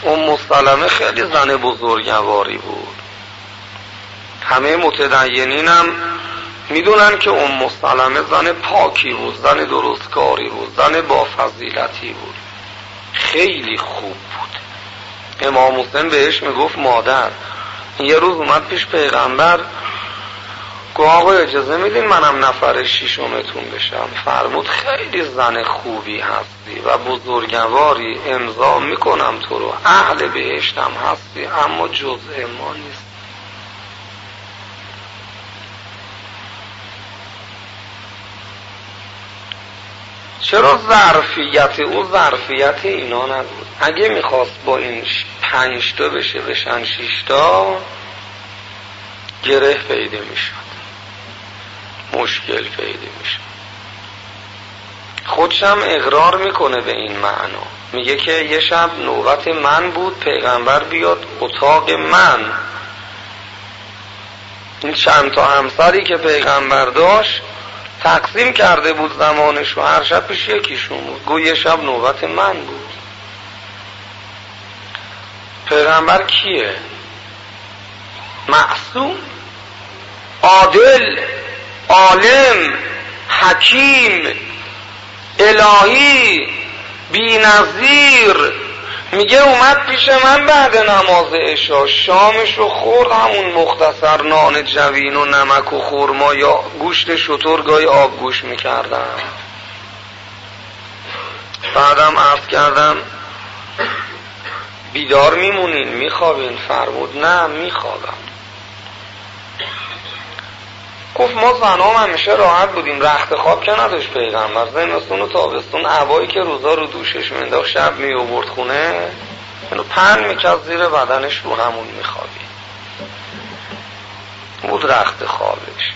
ام سلمه خیلی زن بزرگواری بود. همه متدینین هم میدونن که ام سلمه زن پاکی بود، زن درستکاری بود، زن با فضیلتی بود، خیلی خوب بود. امام حسین بهش میگفت مادر. یه روز اومد پیش پیغمبر، گفت آقا اجازه میدین منم نفر ششمتون بشم؟ فرمود خیلی زن خوبی هستی و بزرگواری، امضا میکنم تو رو، اهل بهشتم هستی، اما جزء ما نیست. چرا ظرفیت او ظرفیت اینا نبود؟ اگه میخواست با این 5 تا بشه بشن 6 تا، گره پیدا میشد، مشکل پیدا میشد. خودشم اقرار میکنه به این معنا، میگه که یه شب نوبت من بود، پیغمبر بیاد اتاق من. این چند تا همسری که پیغمبر داشت تقسیم کرده بود زمانش و هر شب پیش یکیشون بود. گو یه شب نوبت من بود. پیغمبر کیه؟ معصوم، عادل، عالم، حکیم، الهی، بی‌نظیر. میگه اومد پیش من بعد نماز عشا، شامش رو خورد، همون مختصر نان جوین و نمک و خرما یا گوشت شتر گاهی آب گوش میکردم. بعدم عرض کردم بیدار میمونین میخوابین؟ فرمود نه میخوابم. گفت ما زنام همیشه راحت بودیم، رخت خواب که نداشت پیغمبر. زمستون و تابستون عبایی که روزا رو دوشش مینداخت شب می آورد خونه، اینو پهن میکرد زیر بدنش، رو همون میخوابید. بود رخت خوابش.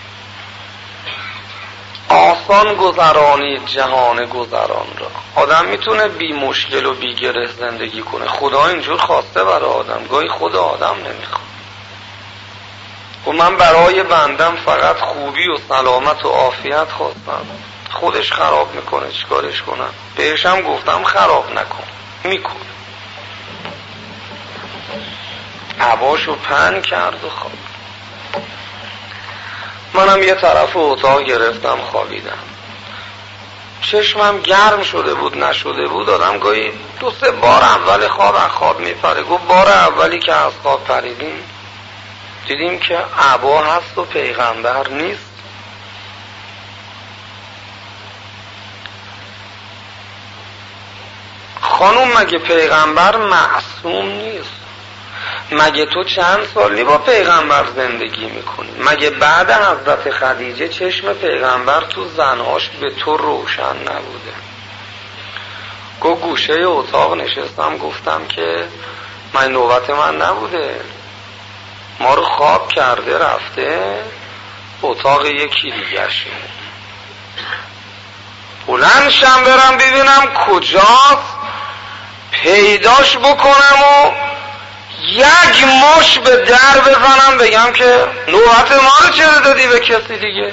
آسان گذرانید جهان گذران را. آدم میتونه بی مشکل و بی گره زندگی کنه، خدا اینجور خواسته برای آدم، گاهی خدا آدم نمیخواد. و من برای بندم فقط خوبی و سلامت و عافیت خواستم، خودش خراب میکنه، چیکارش کنم؟ بهشم گفتم خراب نکن، میکنه. عباشو پهن کرد و خواب. منم یه طرف اتاق گرفتم خوابیدم. چشمم گرم شده بود نشده بود، آدم گاهی 2-3 بار اول خواب از خواب میپره. گفت بار اولی که از خواب پریدیم دیدیم که عبا هست و پیغمبر نیست. خانوم مگه پیغمبر معصوم نیست؟ مگه تو چند سالی با پیغمبر زندگی میکنی؟ مگه بعد حضرت خدیجه چشم پیغمبر تو زنهاش به تو روشن نبوده؟ گوشه اتاق نشستم، گفتم که من نوبت من نبوده، ما رو خواب کرده رفته اتاق یکی دیگه شیم. بلند شم برم ببینم کجاست، پیداش بکنم و یک مش به در بزنم بگم که نوبت ما رو چرا دادی به کسی دیگه؟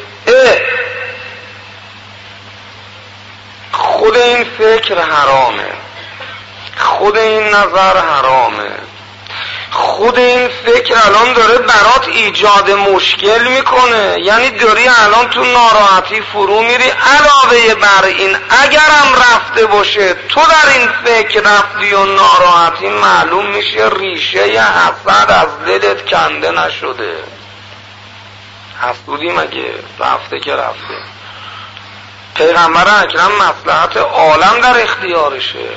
خود این فکر حرامه، خود این نظر حرامه، خود این فکر الان داره برات ایجاد مشکل میکنه. یعنی داری الان تو ناراحتی فرو میری. علاوه بر این اگرم رفته باشه تو در این فکر رفتی و ناراحتی، معلوم میشه ریشه حسد از دلت کنده نشده. حسودی مگه؟ رفته که رفته. پیغمبر اکرم مصلحت عالم در اختیارشه،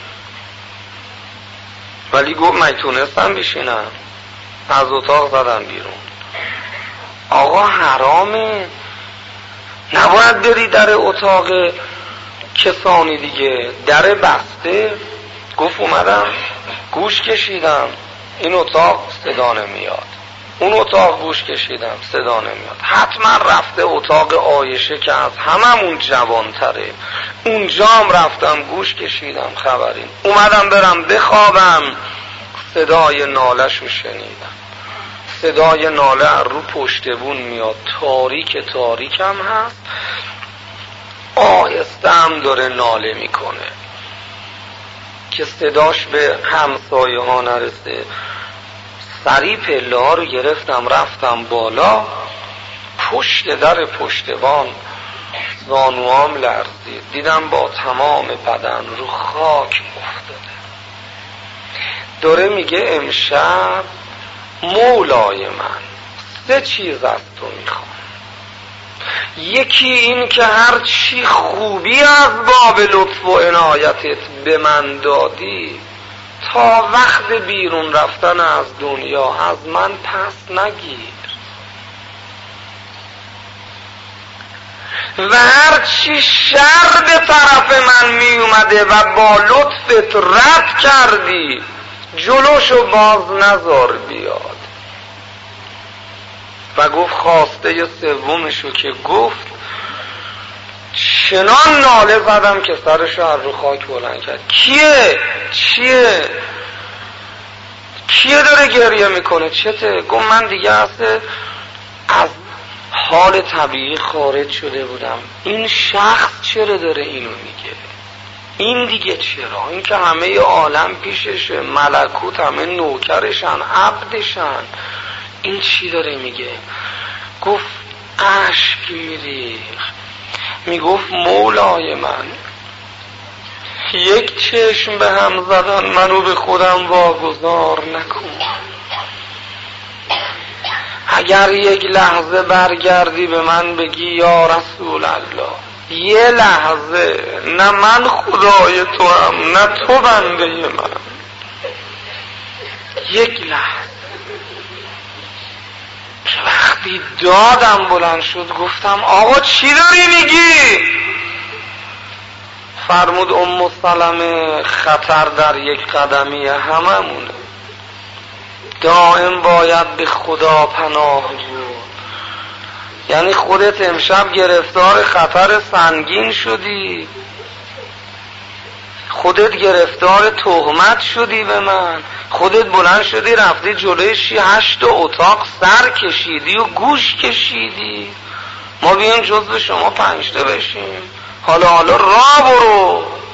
ولی گفت میتونستم بشینم، از اتاق زدم بیرون. آقا حرامه، نباید بری در اتاق کسانی دیگه، در بسته. گفت اومدم گوش کشیدم، این اتاق صدا نمیاد، اون اتاق گوش کشیدم صدا نمیاد. حتما رفته اتاق عایشه که از هممون جوانتره، اونجا هم رفتم گوش کشیدم خبری. اومدم برم بخوابم، صدای نالش رو شنیدم. صدای ناله رو پشت بون میاد، تاریک تاریک هم هست، آهسته هم داره ناله میکنه. که صداش به همسایه ها نرسه، سری پله ها رو گرفتم رفتم بالا، پشت در پشتبان زانوام لرزید، دیدم با تمام بدن رو خاک افتاده. داره میگه امشب مولای من 3 چیز از تو میخوام. یکی این که هر چی خوبی از باب لطف و عنایتت به من دادی تا وقت بیرون رفتن از دنیا از من پس نگیر، و هر چی شر به طرف من می اومده و با لطفت رد کردی جلوشو باز نذار بیاد. و گفت خواسته سومشو که گفت چنان ناله زدم که سرشو از رو خاک بلند کرد. کیه داره گریه میکنه؟ چته؟ گفت من دیگه از حال طبیعی خارج شده بودم. این شخص چرا داره اینو میگه؟ این دیگه چرا؟ این که همه عالم پیششه، ملکوت همه نوکرشن، عبدشن، این چی داره میگه؟ گفت اشک میریخت، میگفت مولای من، یک چشم به هم زدن منو به خودم واگذار نکن. اگر یک لحظه برگردی به من بگی یا رسول الله، یه لحظه، نه من خدای تو هم نه تو بنده من، یک لحظه. که وقتی دادم بلند شد گفتم آقا چی داری میگی؟ فرمود ام سلمه خطر در یک قدمی هممونه، دائم باید به خدا پناه جوی. یعنی خودت امشب گرفتار خطر سنگین شدی، خودت گرفتار تهمت شدی به من، خودت بلند شدی رفتی جلوی 8 اتاق سر کشیدی و گوش کشیدی. ما بیایم جزو شما 5 تا بشیم، حالا راه برو.